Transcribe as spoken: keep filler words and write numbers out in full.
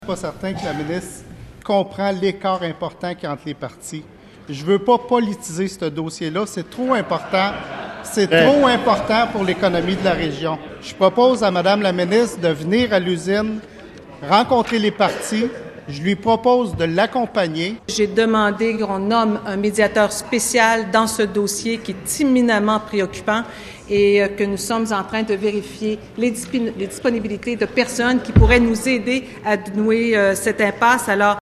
Je ne suis pas certain que la ministre comprend l'écart important qu'il y a entre les partis. Je ne veux pas politiser ce dossier-là. C'est trop important. C'est trop important pour l'économie de la région. Je propose à Mme la ministre de venir à l'usine, rencontrer les partis. Je lui propose de l'accompagner. J'ai demandé qu'on nomme un médiateur spécial dans ce dossier qui est imminemment préoccupant et que nous sommes en train de vérifier les, disp- les disponibilités de personnes qui pourraient nous aider à nouer euh, cette impasse. Alors,